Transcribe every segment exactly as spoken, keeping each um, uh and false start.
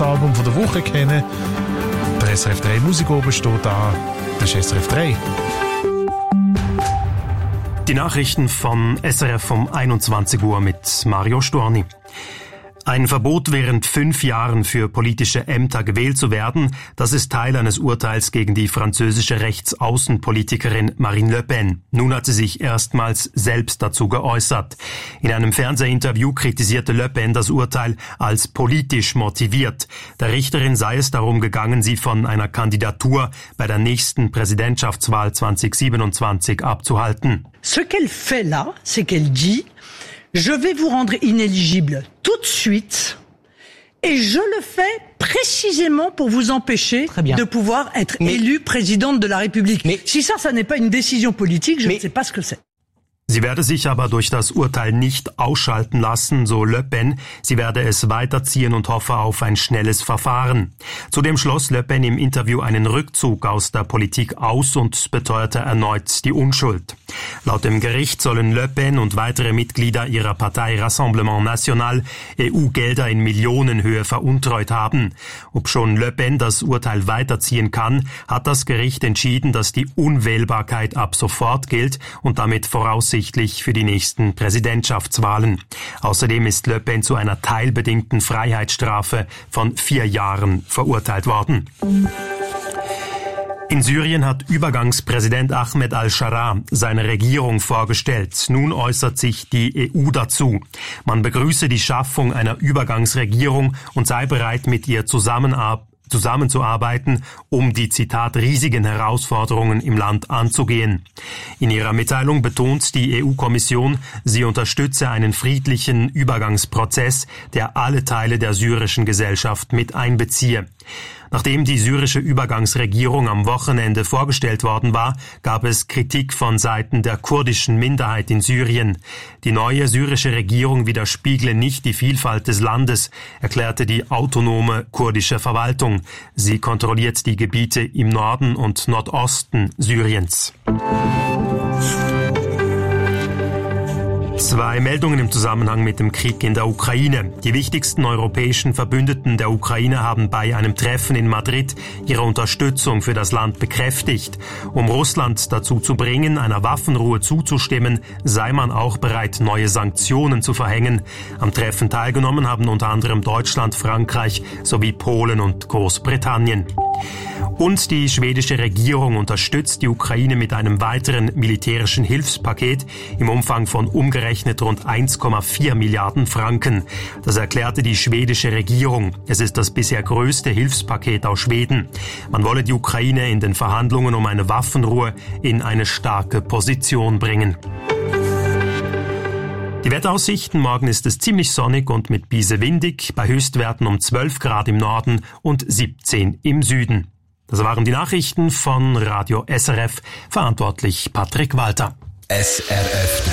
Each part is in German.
Soundsalbum von der Woche kennen. Der S R F drei Musik oben steht da. Das ist S R F drei. Die Nachrichten von S R F um einundzwanzig Uhr mit Mario Storni. Ein Verbot während fünf Jahren für politische Ämter gewählt zu werden, das ist Teil eines Urteils gegen die französische Rechtsaußenpolitikerin Marine Le Pen. Nun hat sie sich erstmals selbst dazu geäußert. In einem Fernsehinterview kritisierte Le Pen das Urteil als politisch motiviert. Der Richterin sei es darum gegangen, sie von einer Kandidatur bei der nächsten Präsidentschaftswahl zweitausendsiebenundzwanzig abzuhalten. Ce qu'elle fait là, c'est qu'elle dit: Je vais vous rendre inéligible tout de suite et je le fais précisément pour vous empêcher de pouvoir être mais, élu présidente de la République. Mais, si ça, ça n'est pas une décision politique, je mais, ne sais pas ce que c'est. Sie werde sich aber durch das Urteil nicht ausschalten lassen, so Le Pen. Sie werde es weiterziehen und hoffe auf ein schnelles Verfahren. Zudem schloss Le Pen im Interview einen Rückzug aus der Politik aus und beteuerte erneut die Unschuld. Laut dem Gericht sollen Le Pen und weitere Mitglieder ihrer Partei Rassemblement National E U-Gelder in Millionenhöhe veruntreut haben. Obschon Le Pen das Urteil weiterziehen kann, hat das Gericht entschieden, dass die Unwählbarkeit ab sofort gilt und damit voraussichtlich für die nächsten Präsidentschaftswahlen. Außerdem ist Le Pen zu einer teilbedingten Freiheitsstrafe von vier Jahren verurteilt worden. In Syrien hat Übergangspräsident Ahmed al-Sharaa seine Regierung vorgestellt. Nun äußert sich die E U dazu. Man begrüße die Schaffung einer Übergangsregierung und sei bereit, mit ihr zusammenarbeiten. zusammenzuarbeiten, um die, Zitat, riesigen Herausforderungen im Land anzugehen. In ihrer Mitteilung betont die E U-Kommission, sie unterstütze einen friedlichen Übergangsprozess, der alle Teile der syrischen Gesellschaft mit einbeziehe. Nachdem die syrische Übergangsregierung am Wochenende vorgestellt worden war, gab es Kritik von Seiten der kurdischen Minderheit in Syrien. Die neue syrische Regierung widerspiegle nicht die Vielfalt des Landes, erklärte die autonome kurdische Verwaltung. Sie kontrolliert die Gebiete im Norden und Nordosten Syriens. Zwei Meldungen im Zusammenhang mit dem Krieg in der Ukraine. Die wichtigsten europäischen Verbündeten der Ukraine haben bei einem Treffen in Madrid ihre Unterstützung für das Land bekräftigt. Um Russland dazu zu bringen, einer Waffenruhe zuzustimmen, sei man auch bereit, neue Sanktionen zu verhängen. Am Treffen teilgenommen haben unter anderem Deutschland, Frankreich sowie Polen und Großbritannien. Und die schwedische Regierung unterstützt die Ukraine mit einem weiteren militärischen Hilfspaket im Umfang von umgerechnet rund eins Komma vier Milliarden Franken. Das erklärte die schwedische Regierung. Es ist das bisher größte Hilfspaket aus Schweden. Man wolle die Ukraine in den Verhandlungen um eine Waffenruhe in eine starke Position bringen. Die Wetteraussichten: Morgen ist es ziemlich sonnig und mit Biese windig, bei Höchstwerten um zwölf Grad im Norden und siebzehn im Süden. Das waren die Nachrichten von Radio S R F, verantwortlich Patrick Walter. S R F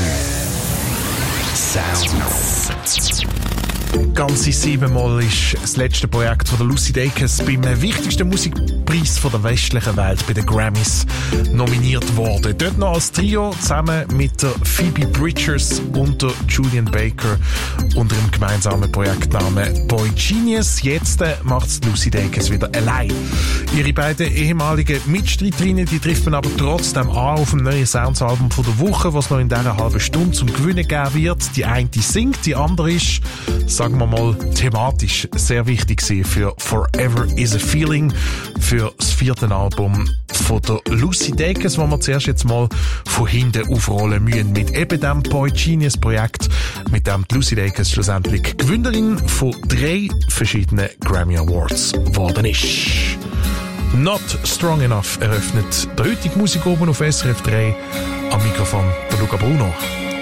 drei Sounds. Ganze siebenmal ist das letzte Projekt von der Lucy Dacus beim wichtigsten Musikpreis von der westlichen Welt, bei den Grammys, nominiert worden. Dort noch als Trio zusammen mit der Phoebe Bridgers und der Julian Baker unter dem gemeinsamen Projektnamen Boy Genius. Jetzt macht Lucy Dacus wieder allein. Ihre beiden ehemaligen Mitstreiterinnen, die trifft man aber trotzdem an auf dem neuen Soundsalbum von der Woche, was noch in dieser halben Stunde zum Gewinnen geben wird. Die eine singt, die andere ist, sagen wir mal, thematisch sehr wichtig gewesen für Forever is a Feeling, für das vierte Album von der Lucy Dacus, wo wir zuerst jetzt mal von hinten aufrollen müssen mit eben dem Boy Genius Projekt, mit dem die Lucy Dacus schlussendlich Gewinnerin von drei verschiedenen Grammy Awards geworden ist. Not Strong Enough eröffnet der heutige Musik oben auf S R F drei. Am Mikrofon der Luca Bruno.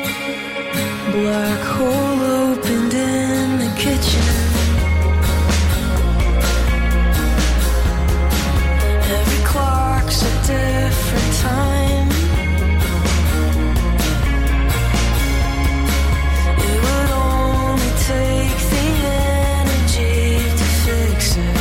Black hole opened in the kitchen. Every clock's a different time. It would only take the energy to fix it.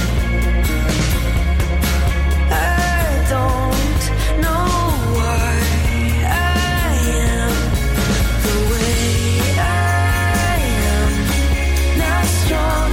I don't know why I am the way I am, not strong.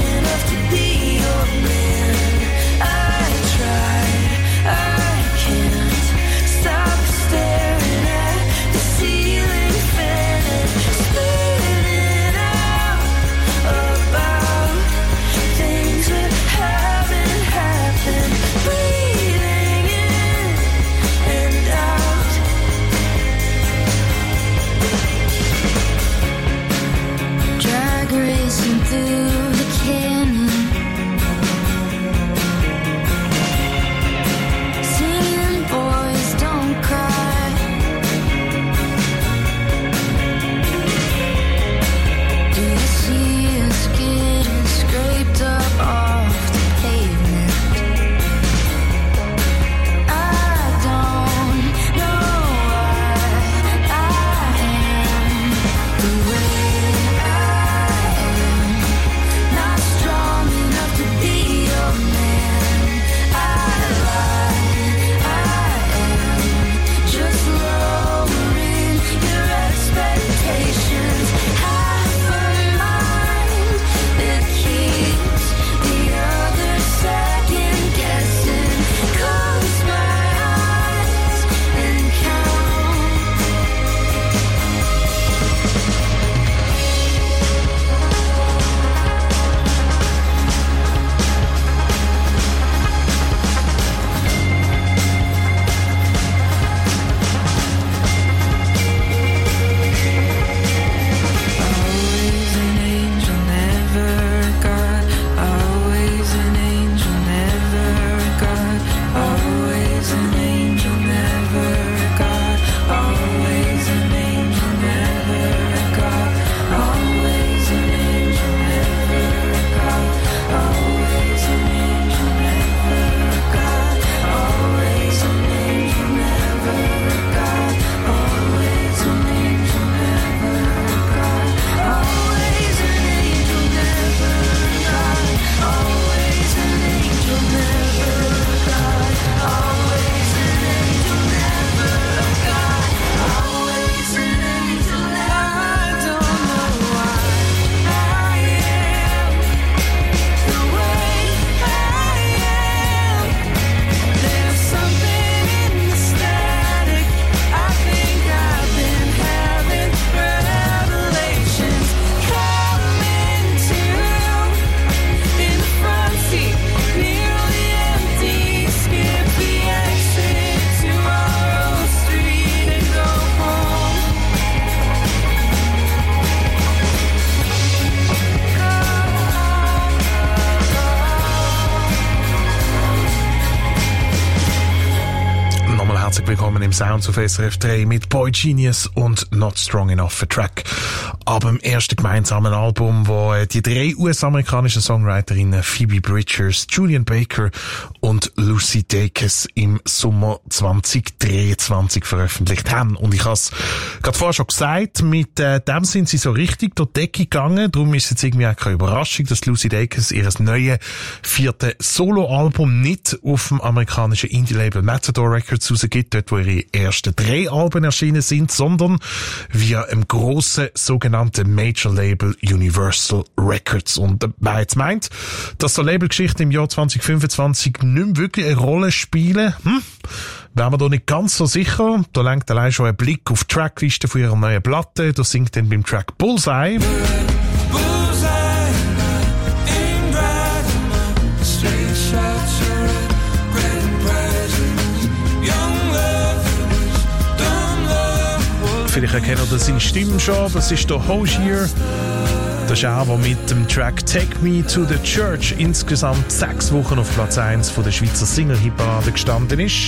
Herzlich willkommen im Sounds auf S R F drei mit Boy Genius und Not Strong Enough, a Track ab dem ersten gemeinsamen Album, wo die drei U S-amerikanischen Songwriterinnen Phoebe Bridgers, Julian Baker und Lucy Dacus im Sommer zwanzig dreiundzwanzig veröffentlicht haben. Und ich habe es gerade vorher schon gesagt, mit äh, dem sind sie so richtig durch die Decke gegangen. Darum ist es jetzt irgendwie auch keine Überraschung, dass Lucy Dacus ihr neues vierte Solo-Album nicht auf dem amerikanischen Indie-Label Matador Records rausgibt, dort wo ihre ersten drei Alben erschienen sind, sondern via einem grossen sogenannten Major-Label Universal Records. Und wer jetzt meint, dass so Labelgeschichten im Jahr zwanzig fünfundzwanzig nicht mehr wirklich eine Rolle spielen, hm, wären wir da nicht ganz so sicher. Da lenkt allein schon ein Blick auf die Trackliste von ihrer neuen Platte. Da singt dann beim Track Bullseye. Vielleicht erkennt ihr seine Stimme schon, das ist der Hozier. Das ist er, der mit dem Track Take Me to the Church insgesamt sechs Wochen auf Platz eins von der Schweizer Single-Hitparade gestanden ist.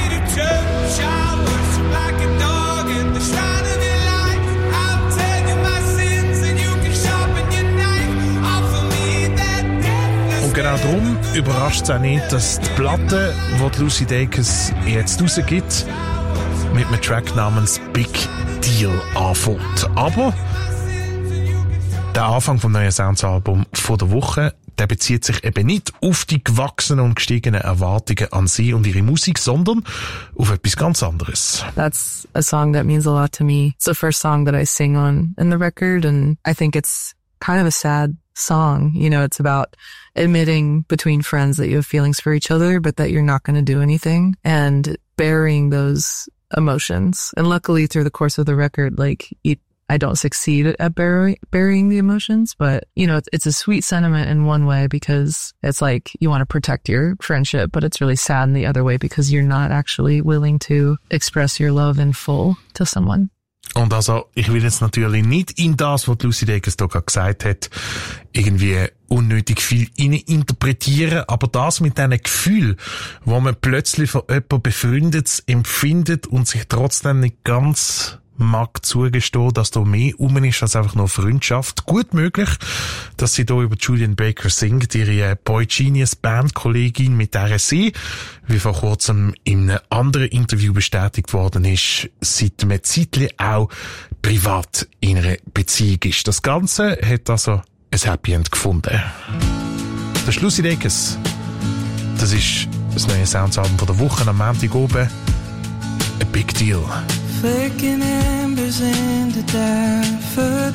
Und genau darum überrascht es auch nicht, dass die Platte, die Lucy Dacus jetzt rausgibt, mit einem Track namens Big Deal anfängt. Aber der Anfang vom neuen Sounds-Album von der Woche, der bezieht sich eben nicht auf die gewachsenen und gestiegenen Erwartungen an sie und ihre Musik, sondern auf etwas ganz anderes. That's a song that means a lot to me. It's the first song that I sing on in the record, and I think it's kind of a sad song. You know, it's about admitting between friends that you have feelings for each other, but that you're not going to do anything, and burying those emotions. And luckily through the course of the record, like, it, I don't succeed at bury, burying the emotions, but, you know, it's, it's a sweet sentiment in one way because it's like you want to protect your friendship, but it's really sad in the other way because you're not actually willing to express your love in full to someone. Und also, ich will jetzt natürlich nicht in das, was Lucy Dacus da gerade gesagt hat, irgendwie unnötig viel interpretieren, aber das mit diesen Gefühlen, wo man plötzlich von jemandem Befreundetes empfindet und sich trotzdem nicht ganz mag zugestehen, dass da mehr rum ist als einfach nur Freundschaft. Gut möglich, dass sie da über Julian Baker singt, ihre Boy Genius Bandkollegin, mit der sie, wie vor kurzem in einem anderen Interview bestätigt worden ist, seit einem Zeitchen auch privat in einer Beziehung ist. Das Ganze hat also ein Happy End gefunden. Das ist Lucy Dacus. Das ist das neue Soundsalbum von der Woche am Montag oben. A Big Deal. Flicking embers into daffodils.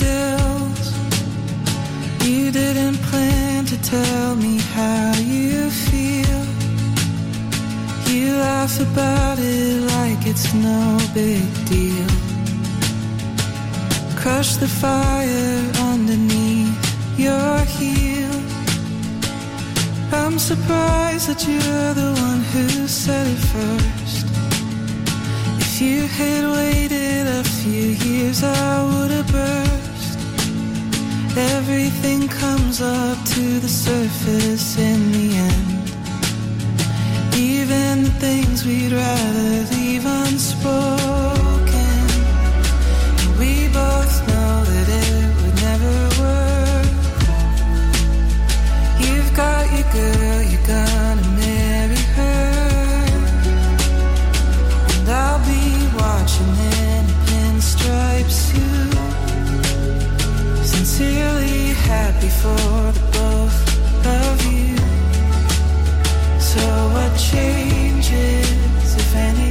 You didn't plan to tell me how you feel. You laugh about it like it's no big deal. Crush the fire underneath your heel. I'm surprised that you're the one who said it first. If you had waited a few years, I would have burst. Everything comes up to the surface in the end. Even the things we'd rather leave unspoken. And we both know that it would never work. You've got your girl, you're gonna marry her. And I'll be watching in a pinstripe suit, sincerely happy for the both of you. So what changes, if any?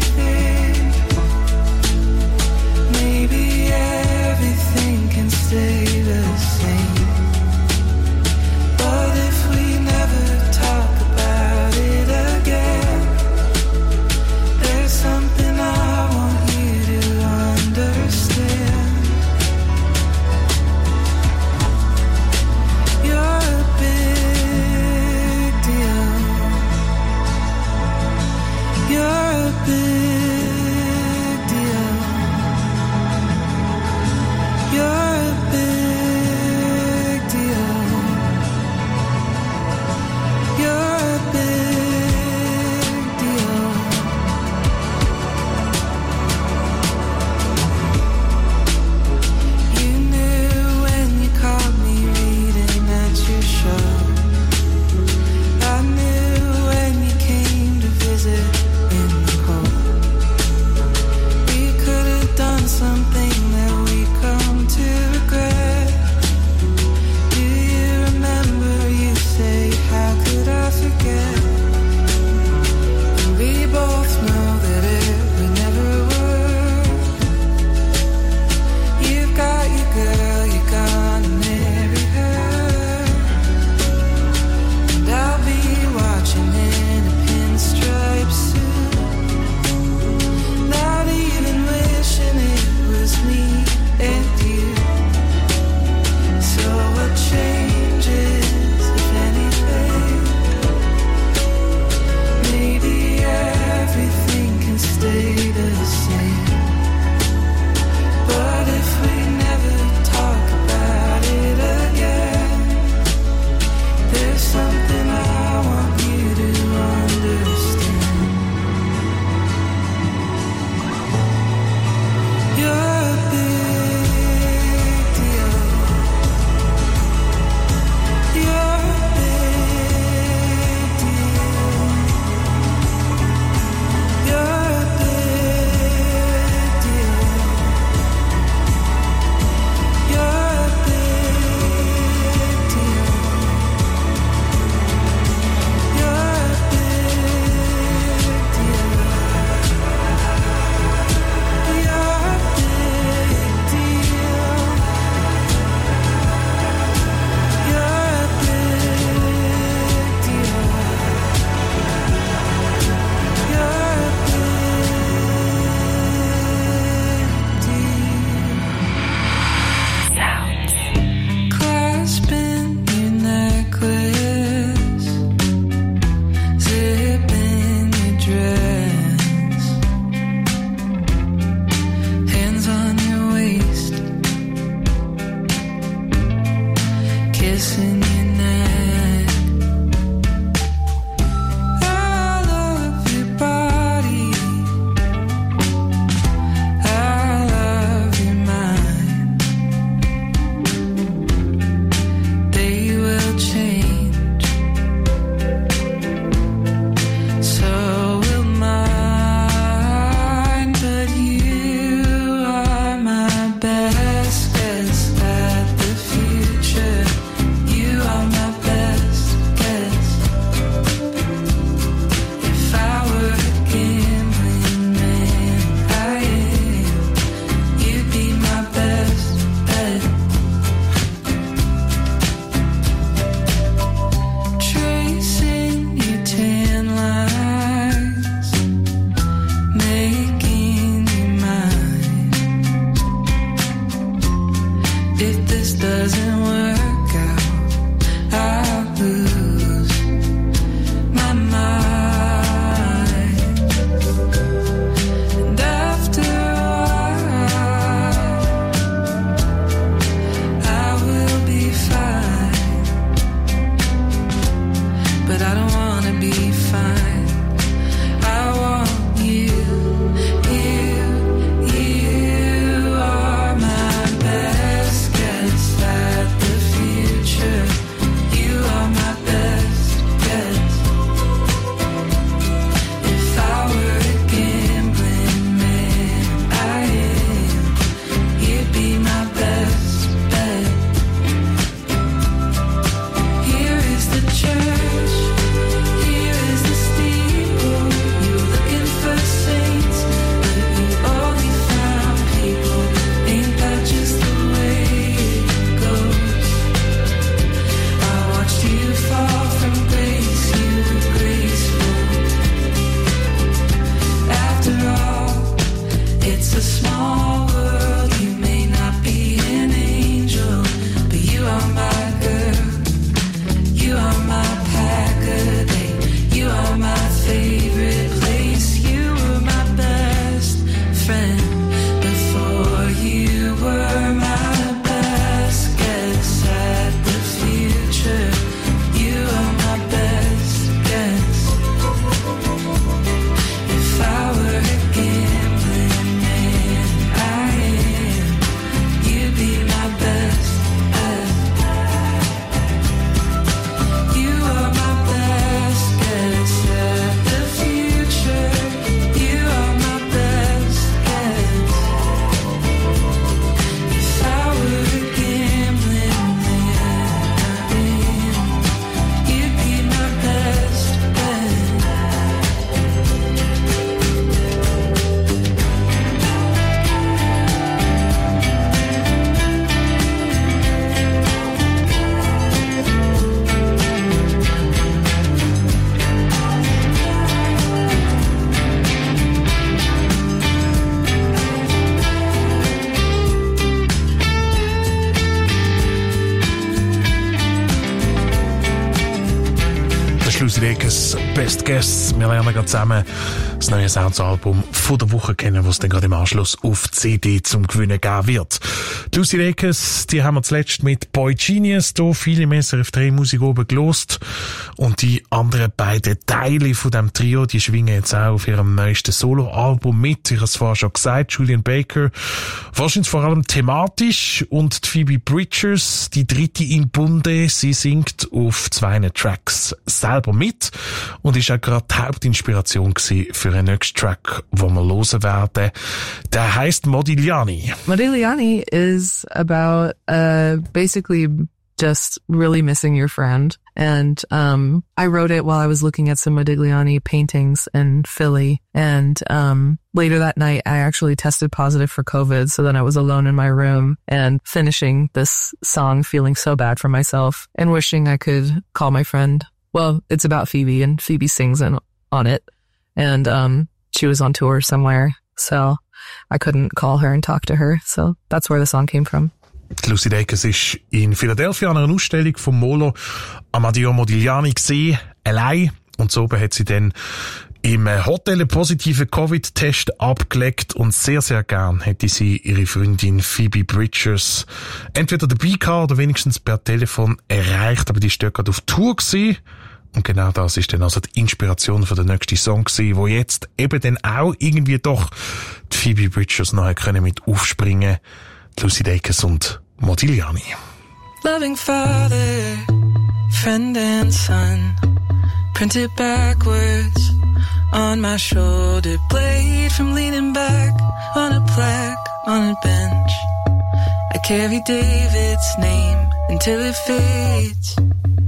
Lucy Dacus, Best Guests. Wir lernen gerade zusammen das neue Sounds-Album von der Woche kennen, das dann gerade im Anschluss auf C D zum Gewinnen geben wird. Die Lucy Dacus, die haben wir zuletzt mit Boy Genius hier viele im S R F drei Musik oben gelost. Und die anderen beiden Teile von dem Trio, die schwingen jetzt auch auf ihrem neuesten Solo-Album mit. Ich habe es vorher schon gesagt, Julian Baker. Wahrscheinlich vor allem thematisch. Und die Phoebe Bridgers, die dritte im Bunde, sie singt auf zwei Tracks selber mit und ist auch gerade die Hauptinspiration gewesen für einen nächsten Track, den wir hören werden. Der heisst Modigliani. Modigliani is about uh basically just really missing your friend. And um I wrote it while I was looking at some Modigliani paintings in Philly. And um later that night I actually tested positive for COVID, so then I was alone in my room and finishing this song feeling so bad for myself and wishing I could call my friend. Well, it's about Phoebe, and Phoebe sings in, on it. And um she was on tour somewhere, so I couldn't call her and talk to her. So that's where the song came from. Lucy Dacus ist in Philadelphia an einer Ausstellung vom Maler Amadeo Modigliani gesehen, allein. Und so hat sie dann im Hotel einen positiven Covid-Test abgelegt und sehr, sehr gern hätte sie ihre Freundin Phoebe Bridgers entweder dabei gehabt oder wenigstens per Telefon erreicht, aber die ist dort gerade auf Tour gewesen. Und genau das ist dann also die Inspiration für den nächsten Song gewesen, wo jetzt eben dann auch irgendwie doch die Phoebe Bridgers nachher können mit aufspringen. Lucy Dacus und Modigliani. Loving father, friend and son, printed backwards on my shoulder blade from leaning back on a plaque on a bench. I carry David's name until it fades.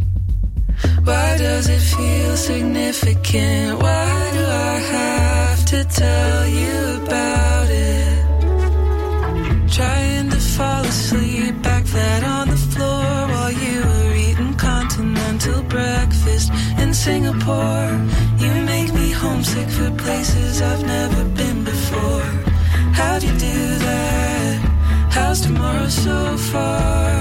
Why does it feel significant? Why do I have to tell you about it? Trying to fall asleep, back flat on the floor while you were eating continental breakfast in Singapore. You make me homesick for places I've never been before. How'd you do that? How's tomorrow so far?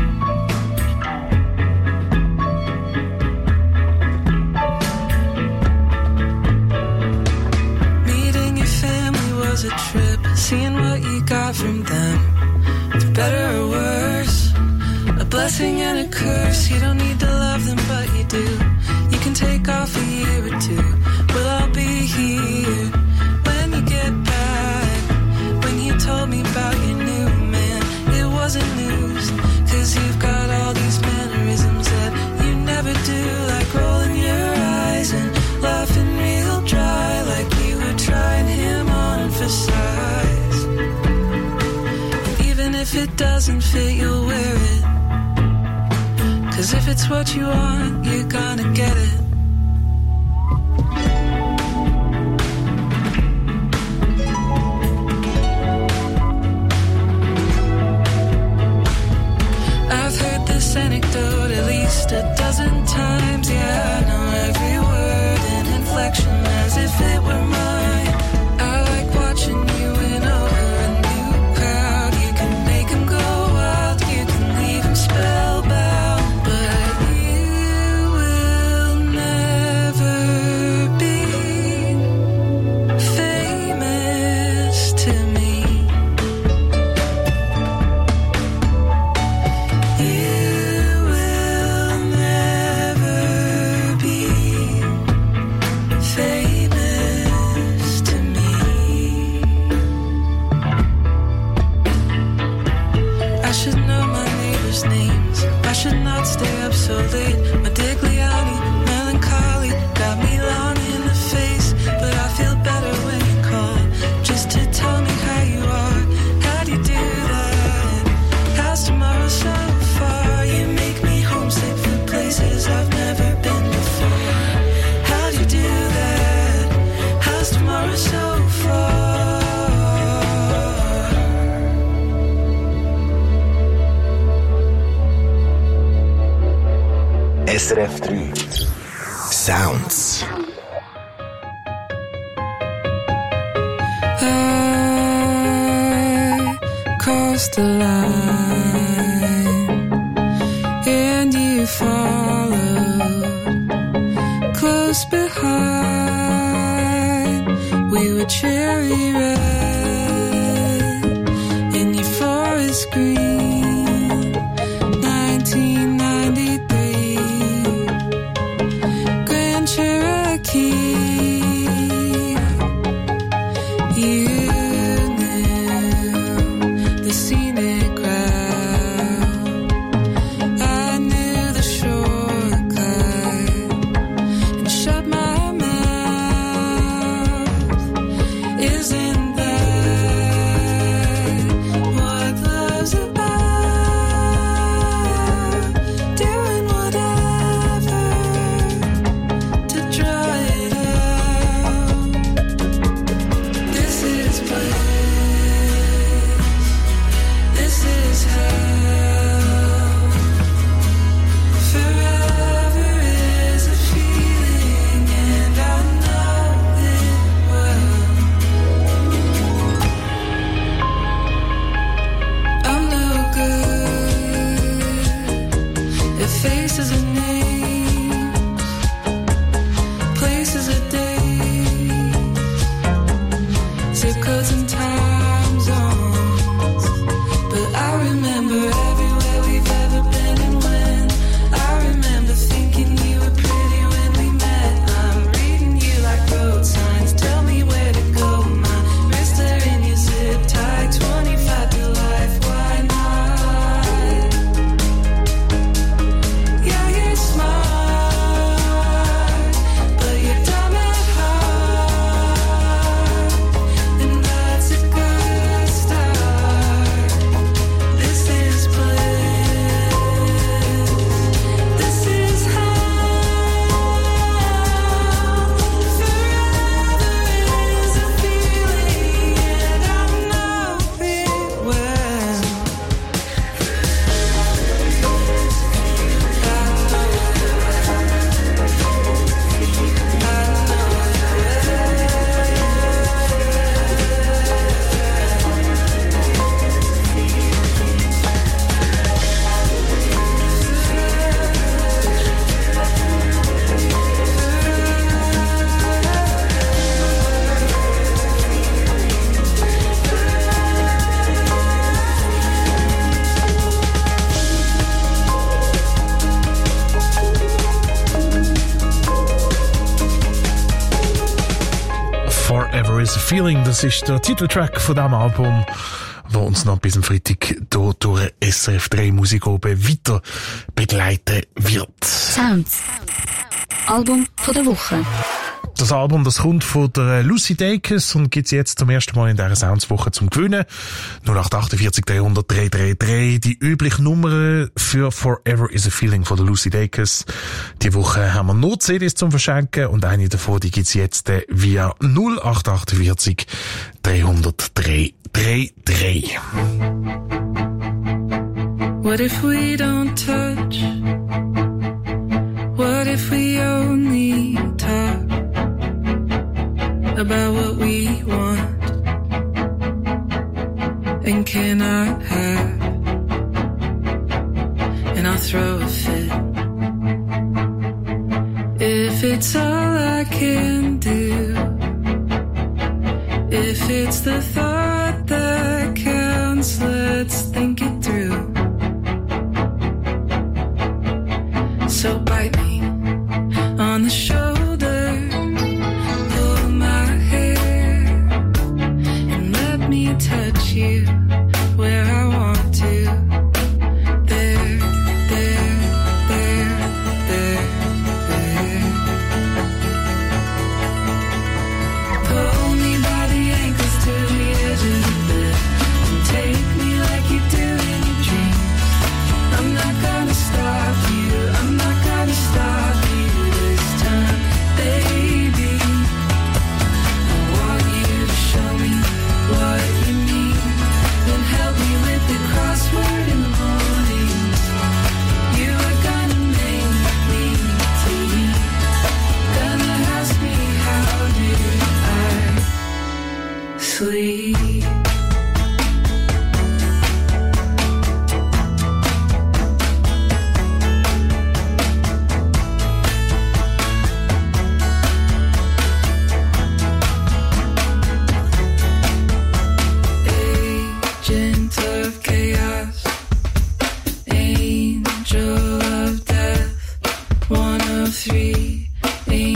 A trip, seeing what you got from them, for better or worse, a blessing and a curse. You don't need to love them, but you do. You can take off a year or two. Well, I'll be here when you get back. When you told me about your new man, it wasn't news, cause you've got all these mannerisms that you never do, like rolling your eyes and laughing real dry, like you were trying him on for size. And even if it doesn't fit, you'll wear it, cause if it's what you want, you're gonna get it. I've heard this anecdote at least a dozen times. Yeah, I know every word and inflection as if it were mine. I like watching you win over a new crowd. You can make them go wild, you can leave them spellbound, but you will never be famous to me. You will never be famous to me. I should know my neighbors' names. I should not stay up so late. Modigliani, melancholy, got me long in the face. But I feel better when you call, just to tell me how you are. How do you do that? How's tomorrow so far? You make me homesick for places I've never been before. How do you do that? How's tomorrow so far? S R F drei Sounds. I crossed the line and you followed. hide. We were cherry red in your forest green. nineteen ninety-three, Grand Cherokee. You knew the scenic route. I knew the shortcut and shut my mouth. Isn't that what love's about? Doing whatever to draw it out. This is bliss. This is hell. Forever is a feeling, and I know it well. I'm no good at faces and names, places and days, zip codes and time zones. But I remember everywhere we've ever been and when. I remember thinking you were pretty when we met. I'm reading you like road signs. Tell me where to go. My wrist are in your zip tie. twenty-five to life. Why not? Yeah, you're smart, but you're dumb at heart, and that's a good start. This is bliss. This is hell. Forever is a feeling, and I know it well. Forever is a Feeling, das ist der Titeltrack von diesem Album, wo uns noch bis am Freitag hier durch S R F drei Musik oben weiter begleiten wird. Sounds. Album von der Woche. Das Album, das kommt von der Lucy Dacus und gibt's jetzt zum ersten Mal in dieser Soundswoche zum Gewinnen. null acht acht vier drei null null drei drei drei. Die übliche Nummer für Forever is a Feeling von der Lucy Dacus. Die Woche haben wir noch C Ds zum Verschenken und eine davon, die gibt's jetzt via null acht acht vier drei null null drei drei drei. What if we don't touch? What if we only talk about what we want and cannot have? And I'll throw a fit if it's all I can do. If it's the thought that counts, let's think it through. So bite me on the shoulder, pull my hair, and let me touch you where I want to. There, there, there, there, there. Pull me by the ankles to the edge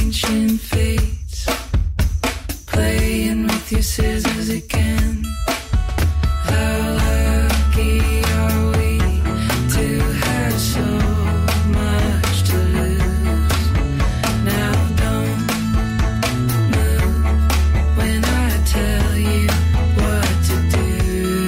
ancient fates, playing with your scissors again. How lucky are we to have so much to lose? Now don't move when I tell you what to do.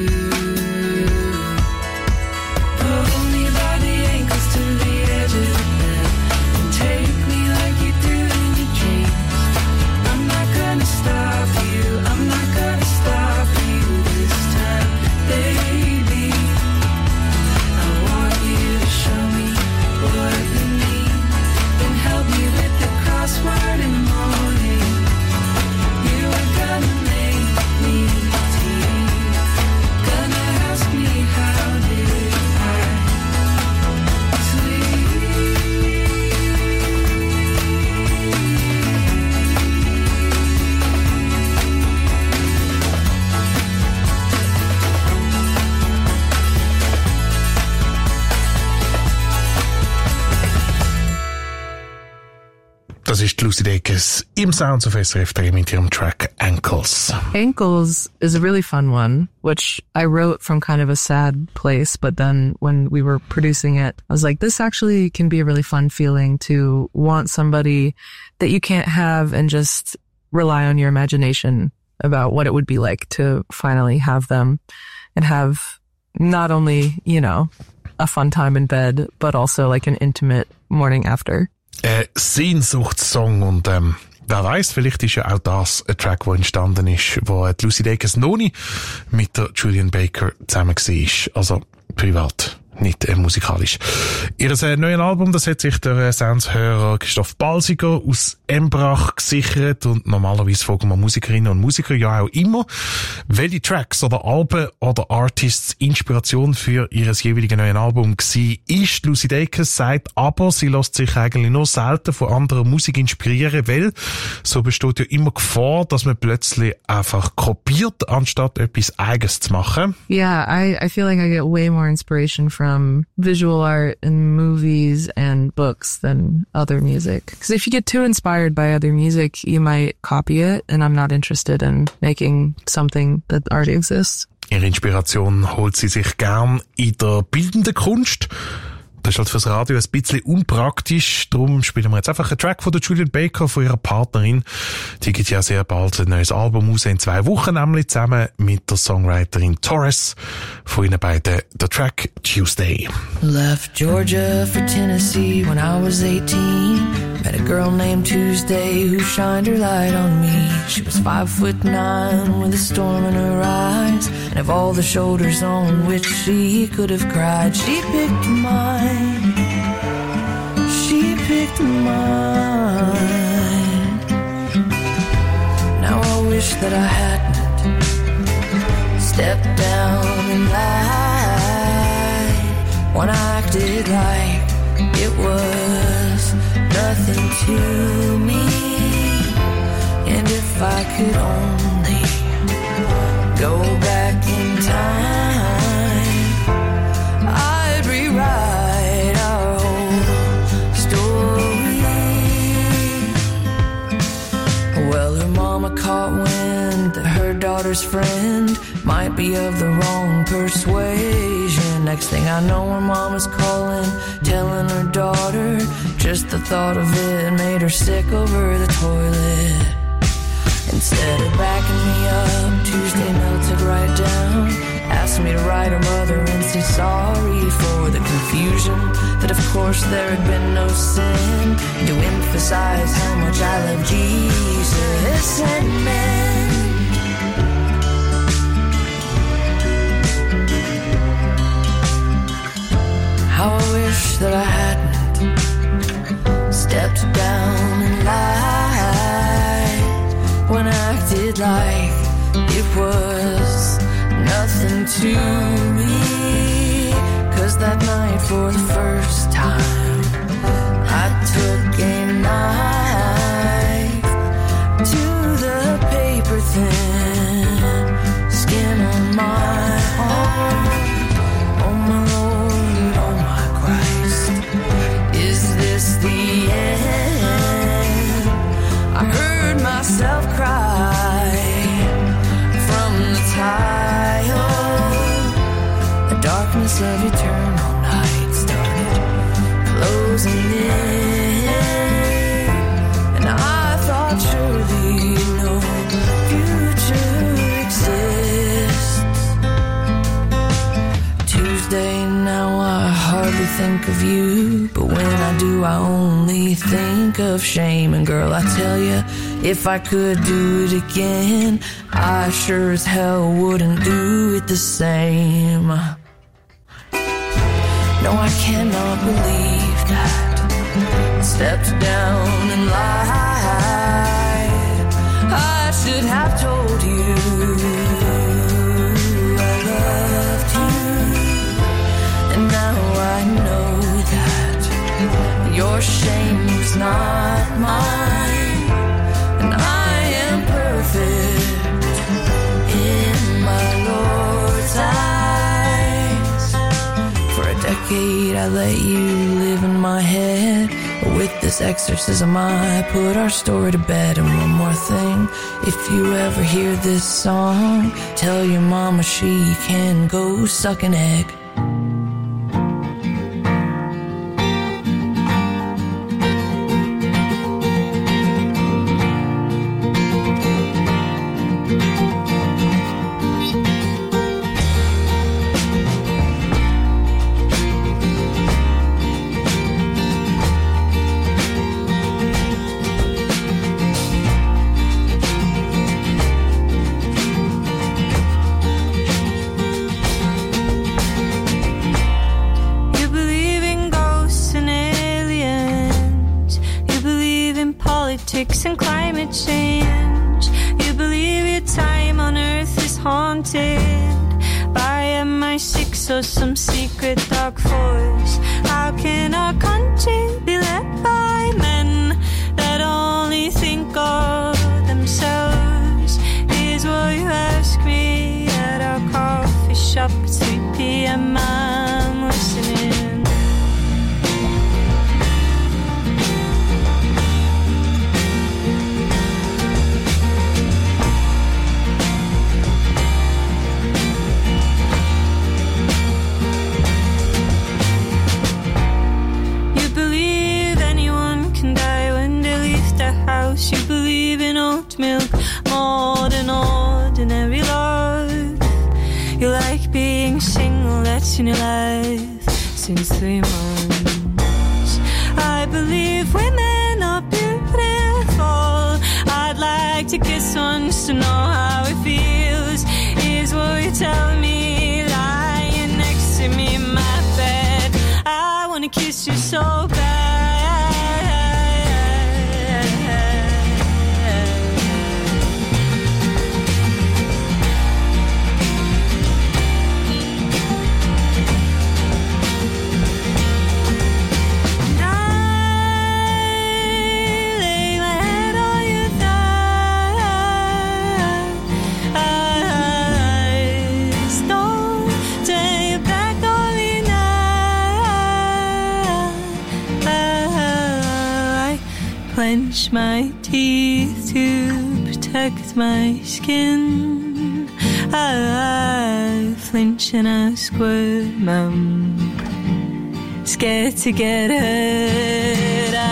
Pull me by the ankles to the edge of the bed and take me like you do in your dreams. I'm not gonna stop you, I'm not gonna stop you this time, baby. I want you to show me what you need, then help me with the crossword in the morning. You are gonna make me tease, gonna ask me how did I Das ist Lucy Dacus im Sounds of S R F drei mit ihrem Track Ankles. Ankles is a really fun one, which I wrote from kind of a sad place, but then when we were producing it, I was like, this actually can be a really fun feeling to want somebody that you can't have and just rely on your imagination about what it would be like to finally have them and have not only, you know, a fun time in bed, but also like an intimate morning after. Ein Sehnsuchtssong und ähm, wer weiss, vielleicht ist ja auch das ein Track, der entstanden ist, wo die Lucy Dacus noch nie mit der Julian Baker zusammen war. Also privat, nicht äh, musikalisch. Ihr äh, neues Album, das hat sich der äh, Sounds-Hörer Christoph Balsiger aus Embrach gesichert und normalerweise fragen wir Musikerinnen und Musiker ja auch immer, welche Tracks oder Alben oder Artists Inspiration für ihr jeweiliges neues Album gsi ist. Lucy Dacus sagt aber, sie lässt sich eigentlich nur selten von anderer Musik inspirieren, weil so besteht ja immer Gefahr, dass man plötzlich einfach kopiert, anstatt etwas Eigenes zu machen. Yeah, I, I feel like I get way more inspiration from visual art and movies and books than other music. Because if you get too inspired by other music, you might copy it, and I'm not interested in making something that already exists. Ihre Inspiration holt sie sich gern in der bildenden Kunst. Das ist halt fürs Radio ein bisschen unpraktisch. Darum spielen wir jetzt einfach einen Track von der Julian Baker, von ihrer Partnerin. Die gibt ja sehr bald ein neues Album raus, in zwei Wochen nämlich, zusammen mit der Songwriterin Torres. Von ihnen beiden der Track Tuesday. Left Georgia for Tennessee when I was eighteen. Met a girl named Tuesday who shined her light on me. She was five foot nine with a storm in her eyes, and of all the shoulders on which she could have cried, she picked mine. She picked mine. Now I wish that I hadn't stepped down and lied when I acted like it was nothing to me. And if I could only go back in time, I'd rewrite our whole story. Well, her mama caught wind that her daughter's friend might be of the wrong persuasion. Next thing I know, her mama's calling, telling her daughter just the thought of it made her sick over the toilet. Instead of backing me up, Tuesday melted right down, asked me to write her mother and say sorry for the confusion, that of course there had been no sin, to emphasize how much I love Jesus and men. How I wish that I hadn't stepped down and lied when I acted like it was nothing to me. 'Cause that night for the first time I took a knife to the paper thin skin on my arm. Oh my Lord, oh my Christ, is this the end? myself cry from the tile. The darkness of eternal night started closing in, and I thought surely no future exists. Tuesday, now I hardly think of you, but when I do I only think of shame. And girl, I tell you, if I could do it again, I sure as hell wouldn't do it the same. No, I cannot believe that I stepped down and lied. I should have told you I loved you, and now I know that your shame was not mine, and I am perfect in my Lord's eyes. For a decade I let you live in my head, but with this exorcism I put our story to bed. And one more thing, if you ever hear this song, tell your mama she can go suck an egg. And climate change. You believe your time on earth is haunted by M I six or some secret dark force. How can our country be led by men that only think of themselves? Is what you ask me at our coffee shop at three p.m. I'm listening. You believe in oat milk more than ordinary love. You like being single, that's in your life since three months. I believe women are beautiful. I'd like to kiss once to know how it feels. Is what you tell me lying next to me in my bed. I wanna kiss you so bad. Clench my teeth to protect my skin. I flinch and I squirm. I'm scared to get hurt. I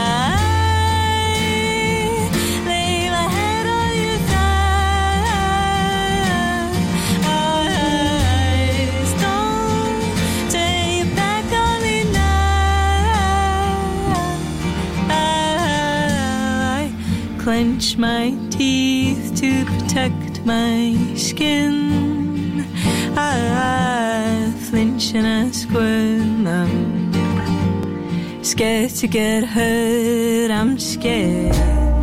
lay my head on your thigh. Eyes don't turn your back on me now. Clench my teeth to protect my skin. I flinch and I squirm. I'm scared to get hurt. I'm scared.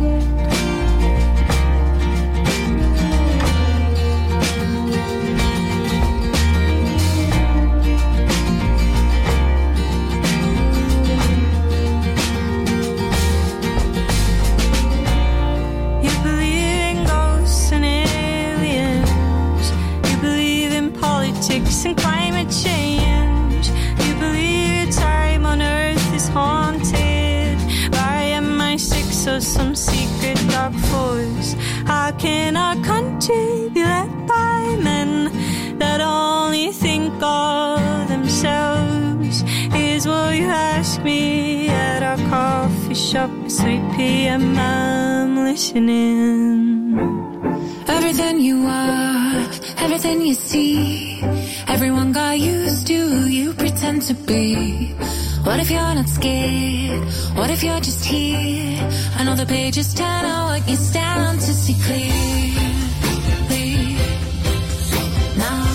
And climate change. You believe your time on earth is haunted by M I six or some secret dark force. How can our country be led by men that only think of themselves? Is what you ask me at our coffee shop at three p.m. I'm listening. Everything you are, everything you see, everyone got used to you pretend to be. What if you're not scared? What if you're just here? Another page is turn out what you stand to see clearly now.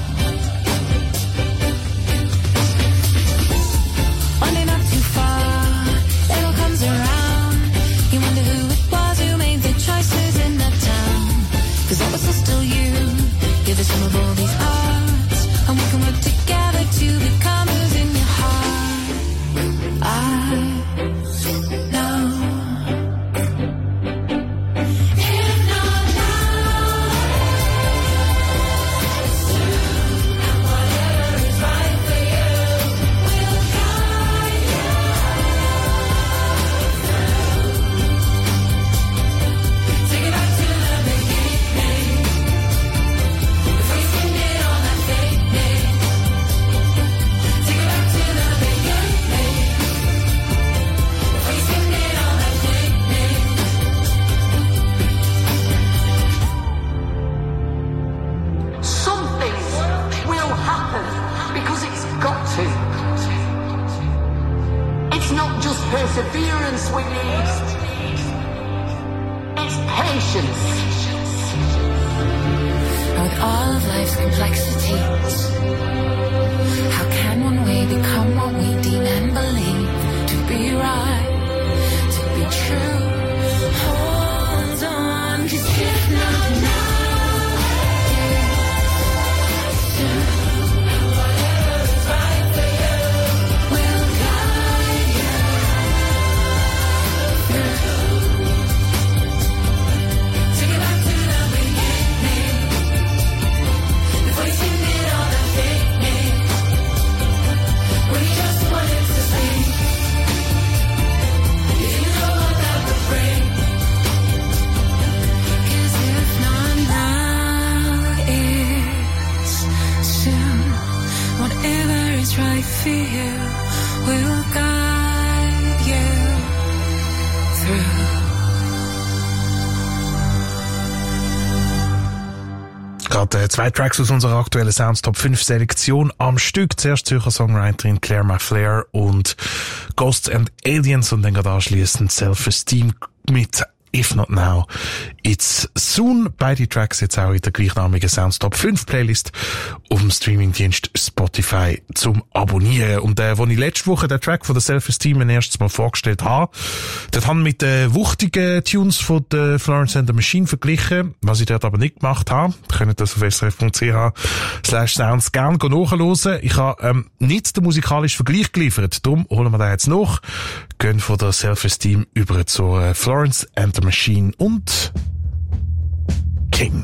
One day not too far, it all comes around. You wonder who it was who made the choices in that town. Cause all of us are still you. You're the sum of all these parts, and we can work together to become who's in your heart. I know. If not now, soon, and whatever is right for you will guide you through. Take it back to the beginning. If we spend it on that fake name. Take it back to the beginning. Something will happen because it's got to. It's not just perseverance we need, it's patience. With all of life's complexities, how can one way become what we deem and believe to be right, to be true? Hold on, 'cause if not now, soon, whatever is right for you will guide you through. Take it back to the beginning. If we sing it on a fake name, we just wanted to sing. You know what that would bring. 'Cause if not now, it's soon. Whatever is right for you will guide you through. Gerade äh, zwei Tracks aus unserer aktuellen Sounds Top fünf Selektion am Stück. Zuerst Zürcher Songwriterin Claire McFlair und Ghosts and Aliens und dann gerade anschliessend Self-Esteem mit If Not Now, It's Soon. Beide Tracks jetzt auch in der gleichnamigen Sounds Top fünf Playlist auf dem Streamingdienst Spotify zum Abonnieren. Und äh, als ich letzte Woche den Track von der Self-Esteem ein erstes Mal vorgestellt habe, dort haben wir mit den wuchtigen Tunes von der Florence and the Machine verglichen, was ich dort aber nicht gemacht habe. Ihr könnt das auf s r f punkt c h slash sounds gerne nachhören. Ich habe ähm, nicht den musikalischen Vergleich geliefert, darum holen wir den jetzt nach. Gehen von der Self-Esteem über zur äh, Florence and the Machine und King.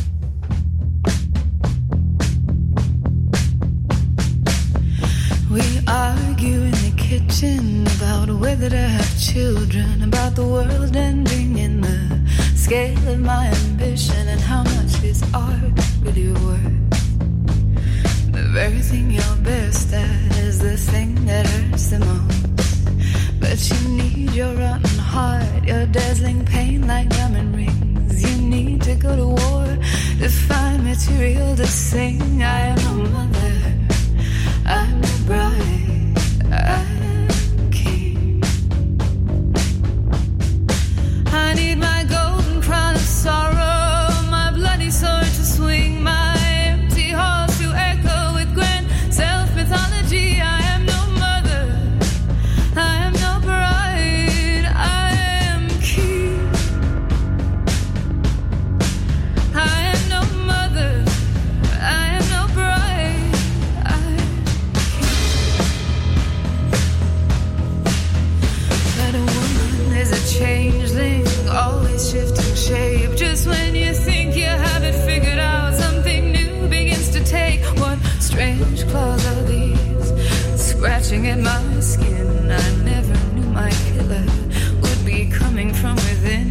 We argue in the kitchen about whether to have children, about the world ending in the scale of my ambition, and how much is art really worth. The very thing you're best at is the thing that hurts the most. But you need your rotten heart, your dazzling pain like diamond rings. You need to go to war to find material to sing. I am a mother, I'm a bride, I'm a king. I need my golden crown of sorrow, my bloody sword to swing, my empty halls to echo with grand self-mythology. I am no mother, I am no bride, I am king. I am no mother, I am no bride, I am king. But a woman is a changeling, always shifting shape. Just when you think you have it figured out, something new begins to take. What strange claws are these, scratching at my skin? I never knew my killer would be coming from within.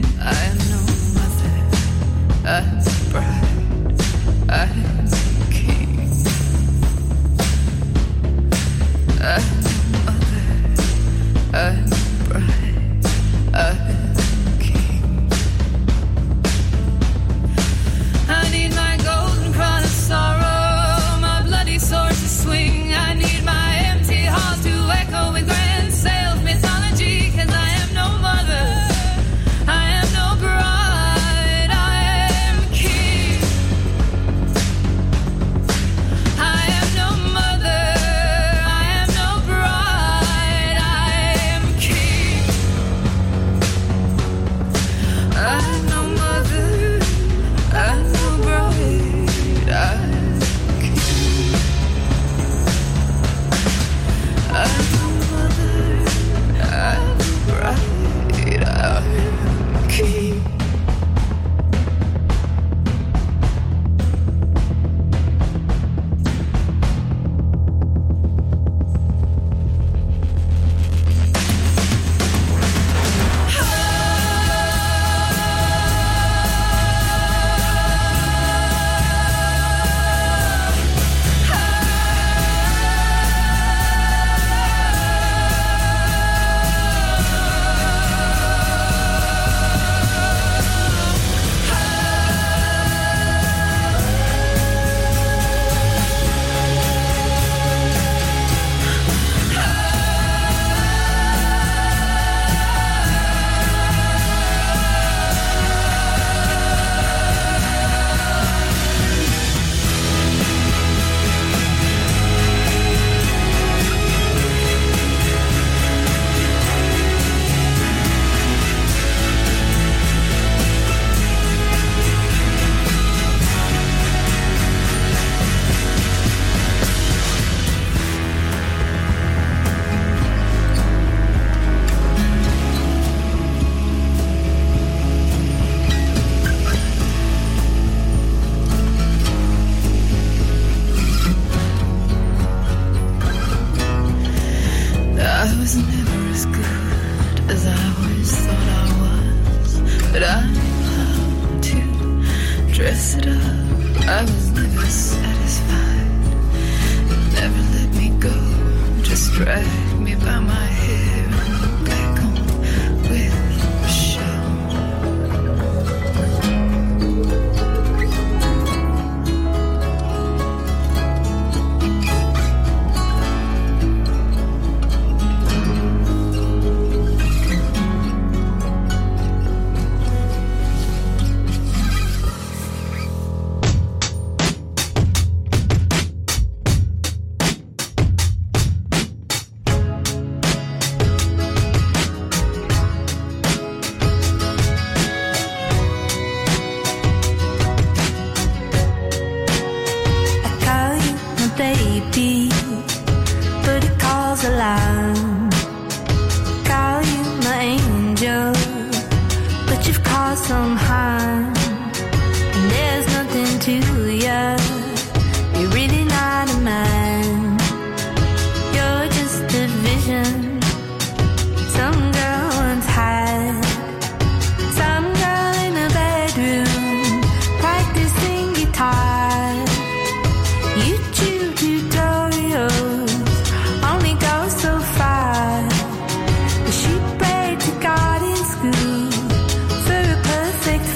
dress it up. I was never satisfied. Never let me go. Just drag me by my hair and go back home with Michelle. Perfect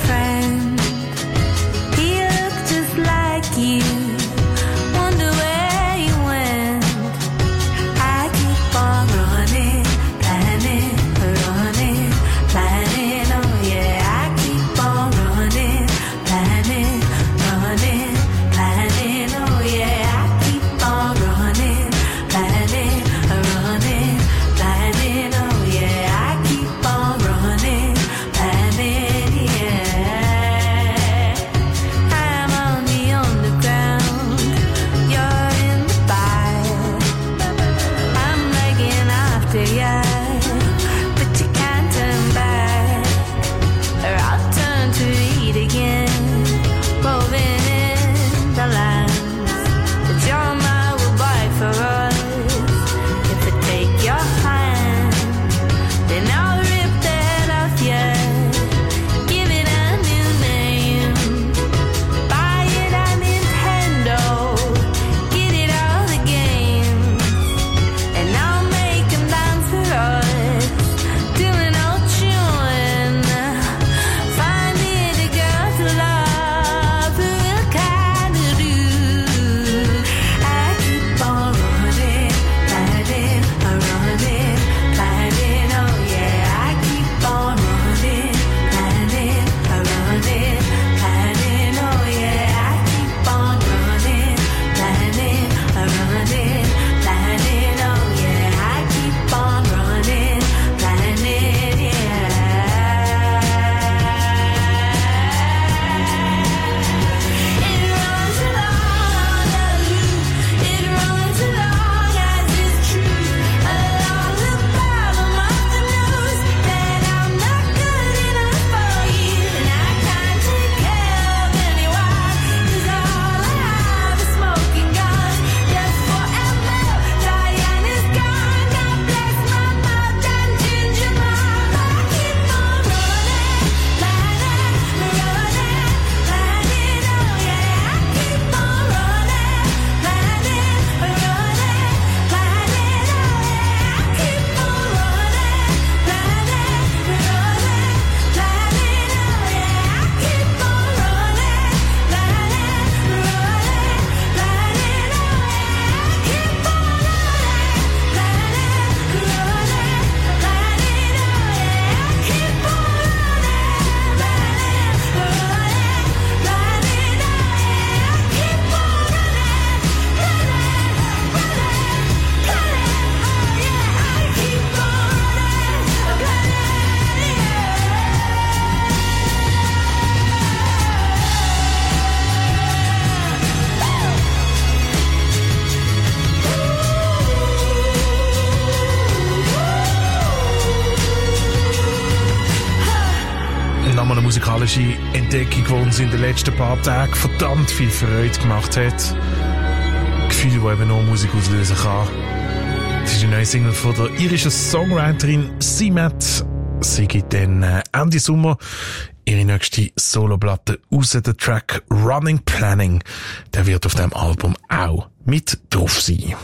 musikalische Entdeckung, die uns in den letzten paar Tagen verdammt viel Freude gemacht hat. Gefühl, das eben nur Musik auslösen kann. Das ist eine neue Single von der irischen Songwriterin Simet. Sie gibt dann Ende Sommer ihre nächste Soloplatte raus. Der Track Running Planning, der wird auf dem Album auch mit drauf sein.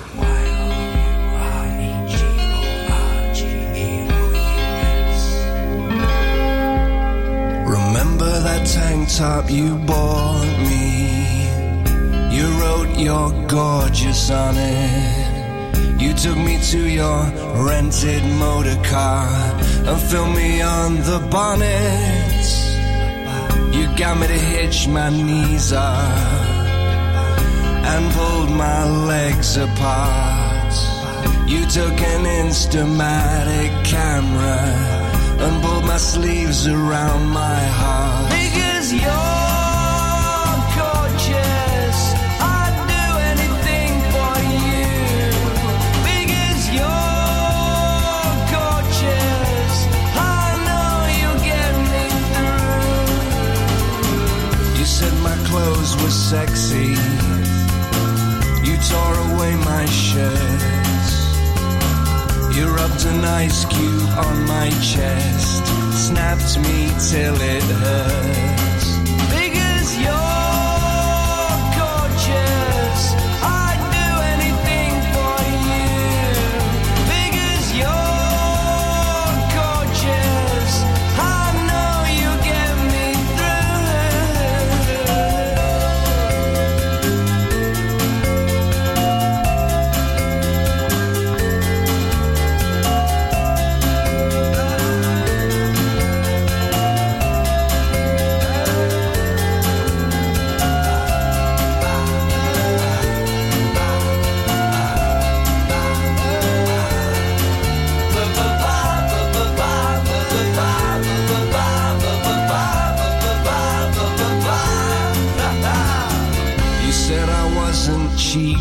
Remember that tank top you bought me? You wrote you're gorgeous on it. You took me to your rented motor car and filmed me on the bonnet. You got me to hitch my knees up and pulled my legs apart. You took an Instamatic camera and pulled my sleeves around my heart. Because you're gorgeous, I'd do anything for you. Because you're gorgeous, I know you'll get me through. You said my clothes were sexy. You tore away my shirt. You rubbed an ice cube on my chest, snapped me till it hurts. Because you're gorgeous, I'd do anything for you. Because you're gorgeous, I know you'll get me cheap.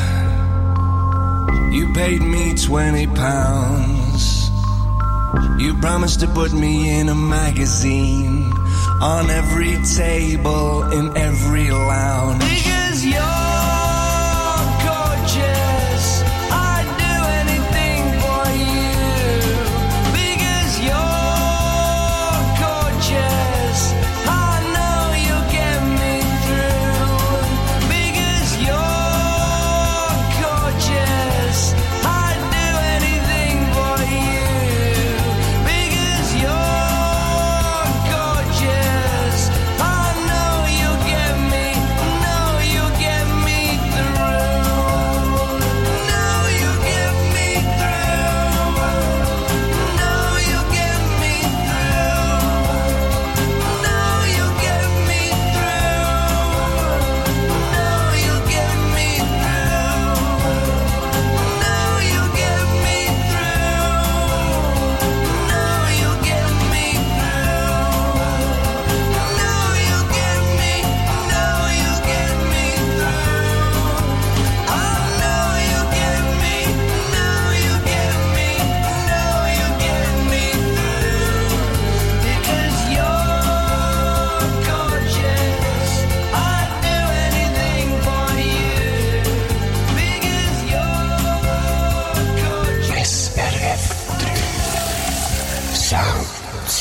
You paid me twenty pounds. You promised to put me in a magazine on every table in every lounge. Because you're gorgeous, I'd do anything for you. Because you're gorgeous, I know you'll get me through. Because you're gorgeous, I'd do anything for you. Because you're gorgeous, I know you'll get me, know you'll get me through. Know you'll get me through. Know you'll get me through. Know you'll get me through. Know you'll get me through. Know you'll get me through. Know you'll get me through. Know you'll get me, know you'll get me through. I know you'll get me, know you'll get me, know you'll get me through. Because you're gorgeous, I'd do anything for you. Because you're gorgeous. S R F tre Sounds.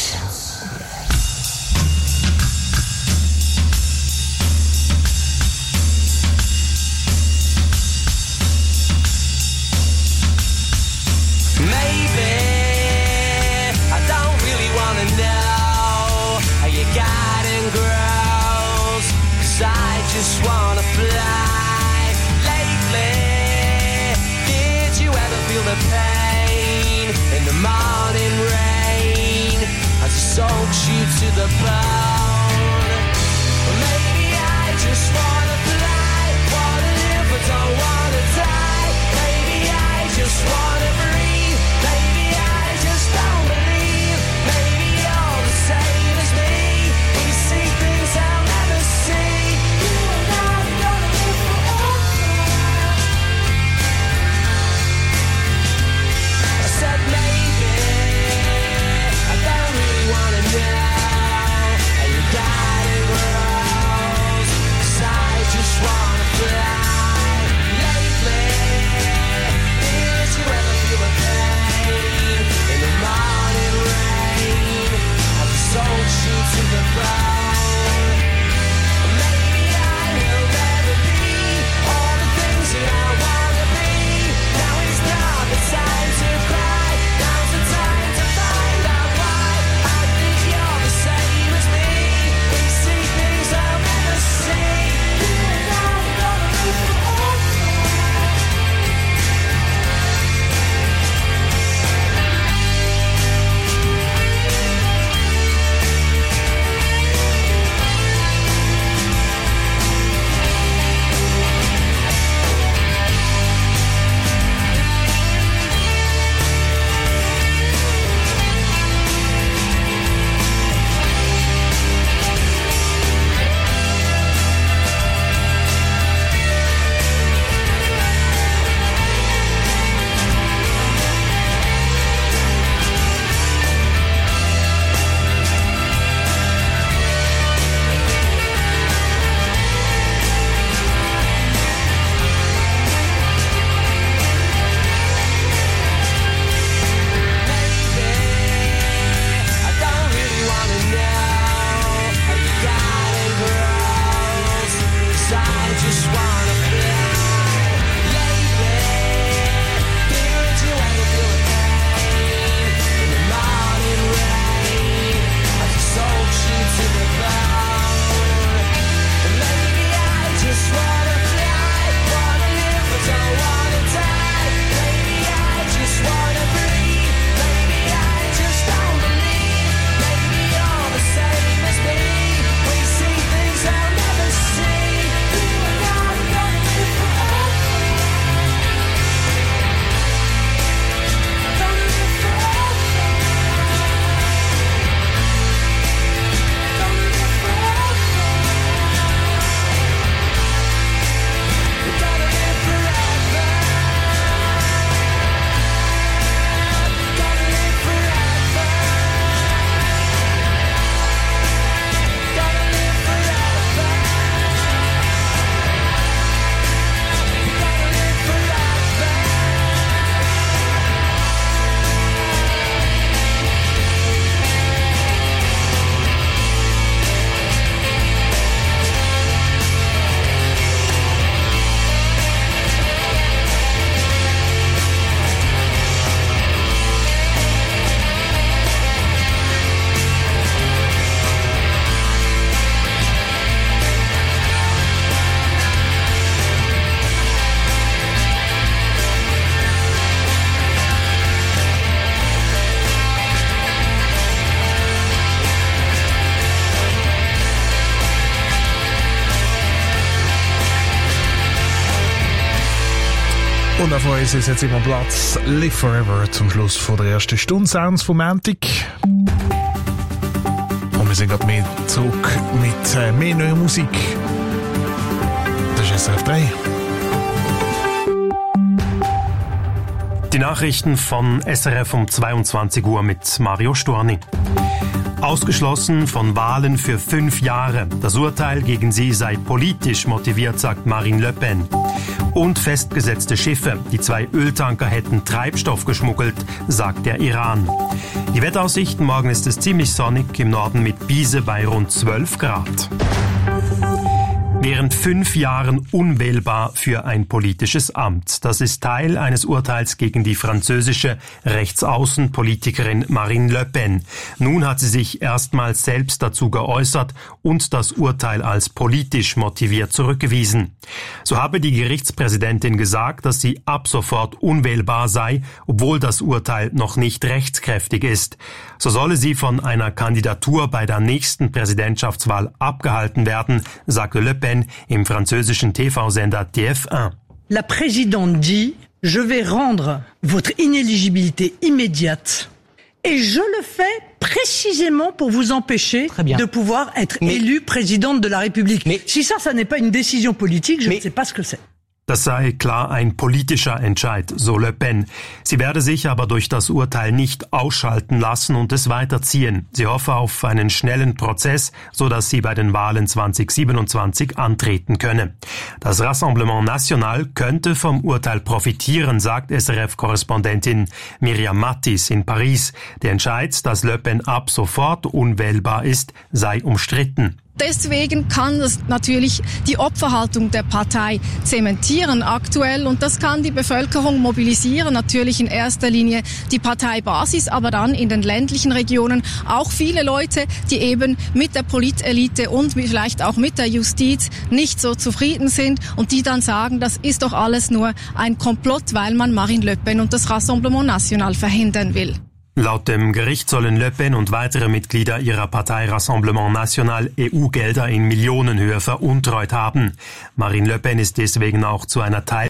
Maybe I don't really wanna know how your garden grows, 'cause I just wanna fly. Lately, did you ever feel the pain in the morning rain as it soaks you to the bone? Or maybe I just wanna fly, wanna live but don't wanna die. Maybe I just wanna breathe. Maybe I just don't believe. Maybe you're the same as me. We see things I'll never see. You and I are gonna live forever. I said maybe I don't really wanna know how Und auf uns ist jetzt immer Platz Live Forever zum Schluss von der ersten Stunde Sounds vom Montag. Und wir sind gerade mehr zurück mit äh, mehr neuer Musik. Das ist S R F drei. Die Nachrichten von S R F um zweiundzwanzig Uhr mit Mario Storni. Ausgeschlossen von Wahlen für fünf Jahre. Das Urteil gegen sie sei politisch motiviert, sagt Marine Le Pen. Und festgesetzte Schiffe. Die zwei Öltanker hätten Treibstoff geschmuggelt, sagt der Iran. Die Wetteraussichten: Morgen ist es ziemlich sonnig, im Norden mit Biese bei rund zwölf Grad. Während fünf Jahren unwählbar für ein politisches Amt. Das ist Teil eines Urteils gegen die französische Rechtsaußenpolitikerin Marine Le Pen. Nun hat sie sich erstmals selbst dazu geäußert und das Urteil als politisch motiviert zurückgewiesen. So habe die Gerichtspräsidentin gesagt, dass sie ab sofort unwählbar sei, obwohl das Urteil noch nicht rechtskräftig ist. So solle sie von einer Kandidatur bei der nächsten Präsidentschaftswahl abgehalten werden, sagte Le Pen im französischen T V-Sender T F eins. La présidente dit: Je vais rendre votre inéligibilité immédiate et je le fais précisément pour vous empêcher de pouvoir être mais, élue présidente de la République. Mais, si ça, ça n'est pas une décision politique, je mais, ne sais pas ce que c'est. Das sei klar ein politischer Entscheid, so Le Pen. Sie werde sich aber durch das Urteil nicht ausschalten lassen und es weiterziehen. Sie hoffe auf einen schnellen Prozess, so dass sie bei den Wahlen zwanzig siebenundzwanzig antreten könne. Das Rassemblement National könnte vom Urteil profitieren, sagt S R F-Korrespondentin Miriam Mattis in Paris. Der Entscheid, dass Le Pen ab sofort unwählbar ist, sei umstritten. Deswegen kann das natürlich die Opferhaltung der Partei zementieren aktuell und das kann die Bevölkerung mobilisieren, natürlich in erster Linie die Parteibasis, aber dann in den ländlichen Regionen auch viele Leute, die eben mit der Politelite und vielleicht auch mit der Justiz nicht so zufrieden sind und die dann sagen, das ist doch alles nur ein Komplott, weil man Marine Le Pen und das Rassemblement National verhindern will. Laut dem Gericht sollen Le Pen und weitere Mitglieder ihrer Partei Rassemblement National E U-Gelder in Millionenhöhe veruntreut haben. Marine Le Pen ist deswegen auch zu einer Teil